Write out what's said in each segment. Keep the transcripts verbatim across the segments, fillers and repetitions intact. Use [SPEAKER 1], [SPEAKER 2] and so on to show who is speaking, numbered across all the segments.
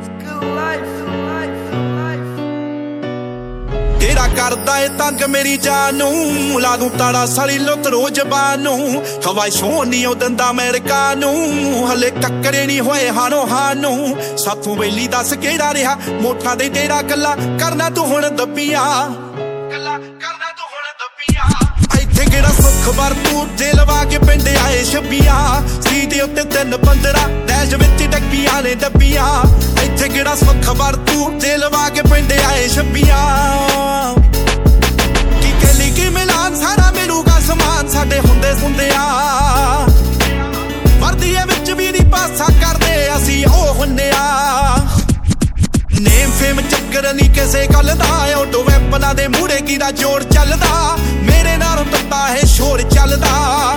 [SPEAKER 1] तेरा करदा ए तंग मेरी जानू ला दूं ताड़ा साली लुत रोज बानू हवाई शो नहीं ओ दंदा अमेरिका नू हले टक्करे नहीं होए हानो हानू साथों वेली दस केड़ा रहा मोठा दे तेरा कला करना तू हुण दबिया कला करना तू हुण दबिया इत्थे केड़ा सुख वर तू जे लवा के पिंड आए छब्बिया सी दे उत्ते तीन पंदरा डैश विच डब्बियां ने डब्बिया इत्थे केड़ा सुख वर तू जे लवा के पिंड आए छब्बिया साडे हुंदे सुंदिया वर्दिए विच भी नी पासा करदे असी ओ हुन्निया नेम फेम चक्कर नी किसे गल दा ऑटो वैपना दे मूड़े की दा जोड़ चलदा मेरे नाल तत्ता है शोर चलदा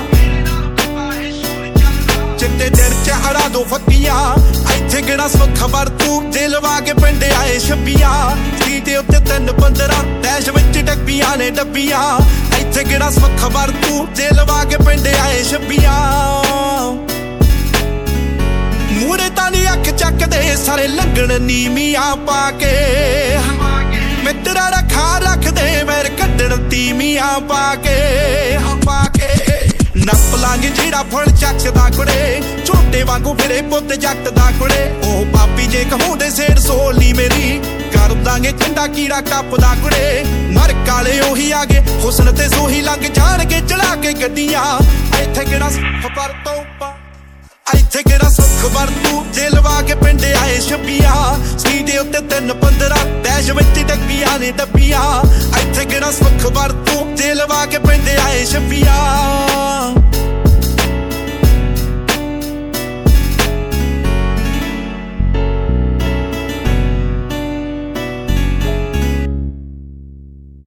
[SPEAKER 1] चिट्टे दिल च हरा दो फक्कियां इत्थे किहड़ा सुख वर तू जे लवा के पिंड आए छब्बियां सीटे उत्ते तीन पंदरा डैश विच डब्बियां ने डब्बियां इत्थे किहड़ा सुख वर तू जे लवा के पिंड आए छब्बियां मूरे तानी अख चकदे सारे लंघण नीमियां पाके मित्रा रखा रखदे वैर कड्डण तीमियां पाके पाके नप लांगे जेड़ा फल चकदा कुड़े झोटे वांगू फिरे पुत जट दा कुड़े ओ पापी जे कहूंदे सेड़ सोली मेरी कर दांगे ठंडा कीड़ा कपदा कुड़े मर काले ओही आगे हुस्न ते सोही लंघ जाणगे चढ़ा के गड्डियां इत्थे किहड़ा सुख पर तोपा इत्थे किहड़ा सुख वर तू जे लवा के पिंड आए छब्बियां सीटे उत्ते तीन पंदरा डैश विच डब्बियां ने डब्बियां इत्थे किहड़ा सुख वर तू जे लवा के पिंड आए छब्बियां